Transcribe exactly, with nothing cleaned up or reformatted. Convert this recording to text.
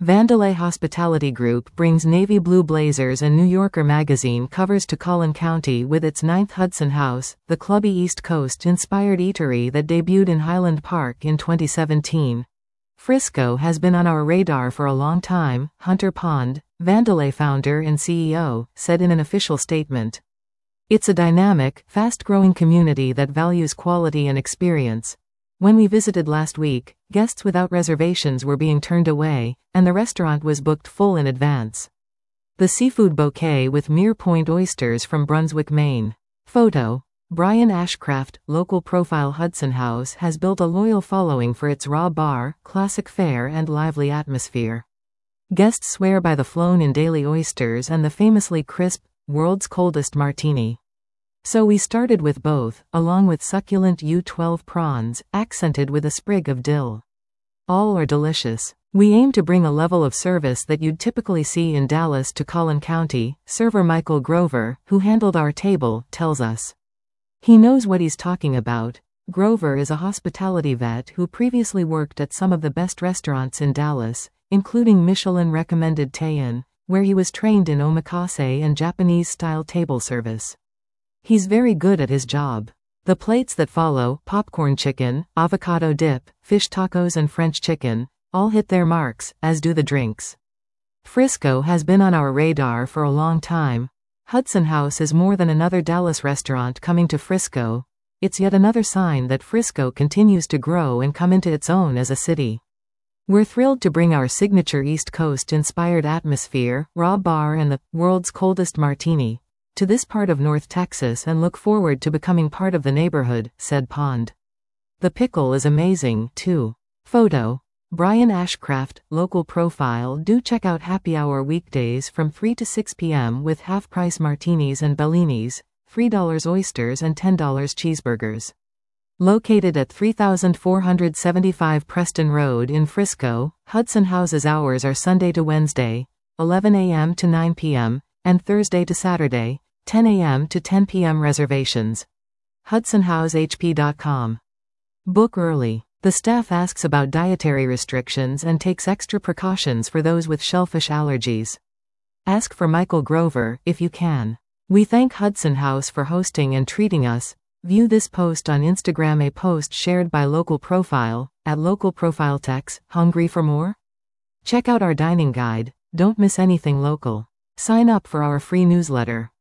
Vandelay Hospitality Group brings navy blue blazers and New Yorker magazine covers to Collin County with its ninth Hudson House, the clubby East Coast-inspired eatery that debuted in Highland Park in twenty seventeen. Frisco has been on our radar for a long time, Hunter Pond, Vandelay founder and C E O, said in an official statement. It's a dynamic, fast-growing community that values quality and experience. When we visited last week, guests without reservations were being turned away, and the restaurant was booked full in advance. The seafood bouquet with Mere Point oysters from Brunswick, Maine. Photo. Brian Ashcraft, local profile. Hudson House has built a loyal following for its raw bar, classic fare and lively atmosphere. Guests swear by the flown-in daily oysters and the famously crisp, world's coldest martini. So we started with both, along with succulent U twelve prawns, accented with a sprig of dill. All are delicious. We aim to bring a level of service that you'd typically see in Dallas to Collin County, server Michael Grover, who handled our table, tells us. He knows what he's talking about. Grover is a hospitality vet who previously worked at some of the best restaurants in Dallas, including Michelin-recommended Teyin, where he was trained in omakase and Japanese-style table service. He's very good at his job. The plates that follow, popcorn chicken, avocado dip, fish tacos and French chicken, all hit their marks, as do the drinks. Frisco has been on our radar for a long time. Hudson House is more than another Dallas restaurant coming to Frisco. It's yet another sign that Frisco continues to grow and come into its own as a city. We're thrilled to bring our signature East Coast-inspired atmosphere, raw bar and the world's coldest martini to this part of North Texas and look forward to becoming part of the neighborhood, said Pond. The pickle is amazing, too. Photo. Brian Ashcraft, local profile. Do check out happy hour weekdays from three to six p m with half-price martinis and bellinis, three dollars oysters and ten dollars cheeseburgers. Located at three thousand four hundred seventy-five Preston Road in Frisco, Hudson House's hours are Sunday to Wednesday, eleven a m to nine p m, and Thursday to Saturday, ten a m to ten p m Reservations. Hudson House H P dot com. Book early. The staff asks about dietary restrictions and takes extra precautions for those with shellfish allergies. Ask for Michael Grover, if you can. We thank Hudson House for hosting and treating us. View this post on Instagram. A post shared by Local Profile, at Local Profile Techs. Hungry for more? Check out our dining guide. Don't miss anything local. Sign up for our free newsletter.